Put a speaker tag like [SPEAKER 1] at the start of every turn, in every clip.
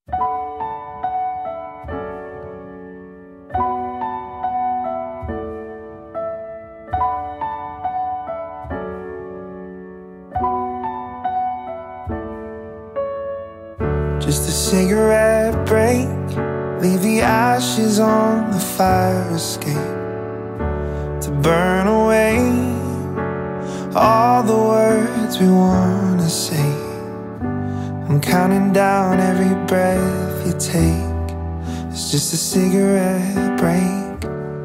[SPEAKER 1] Just a cigarette break, leave the ashes on the fire escape to burn away all the words we wanna say. I'm counting down every breath you take. It's just a cigarette break.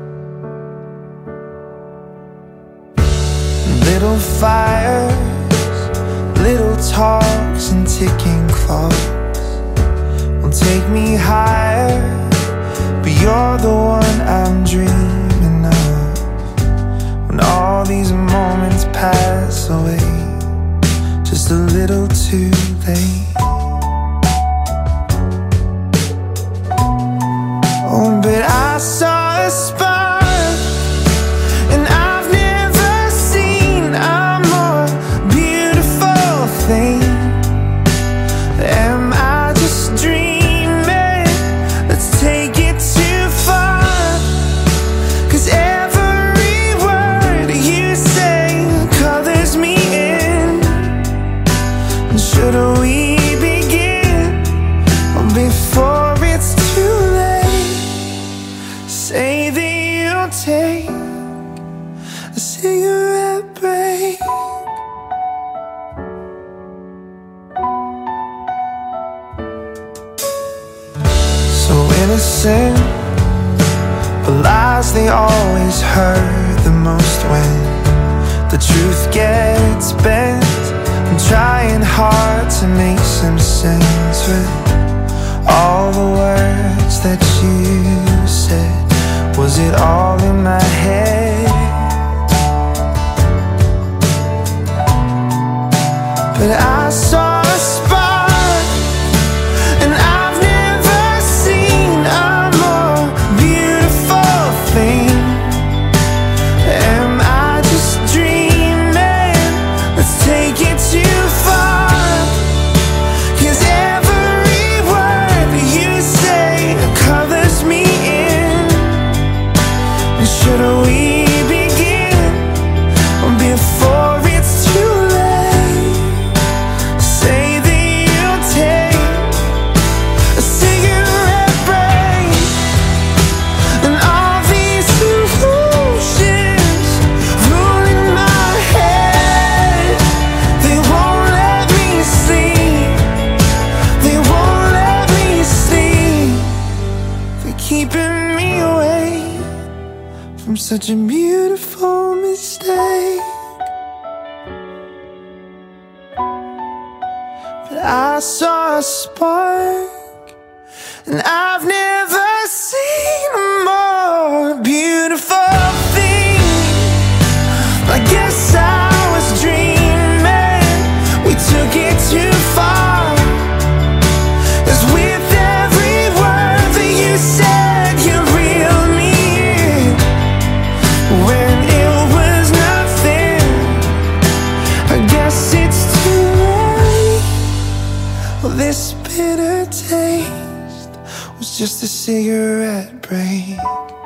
[SPEAKER 1] Little fires, little talks and ticking clocks will take me higher, but you're the one I'm dreaming of. When all these moments pass away, just a little too late. Oh, but I saw a spark, and I've never seen a more beautiful thing. Am I just dreaming? Let's take it too far, 'cause every word you say colors me in. And should we begin before it's too late? Say that you'll take a cigarette break. So innocent, but lies, they always hurt the most when the truth gets bent. I'm trying hard to make some sense with all the words that you said. Was it all in my head? But I saw a spark, and I've never seen a more beautiful thing. Am I just dreaming? Let's take it too far, 'cause every word you say colors me in. And should we begin before it's too late? Say that you'll take a cigarette break, and all these illusions ruling my head, they won't let me sleep. They won't let me sleep. They're keeping me away from such a beautiful mistake. But I saw a spark, and I've never seen a more beautiful thing. I guess I was dreaming, we took it too far. 'Cause with every word that you said, you reeled me in when it was nothing. I guess it's too late. Well, this bitter taste was just a cigarette break.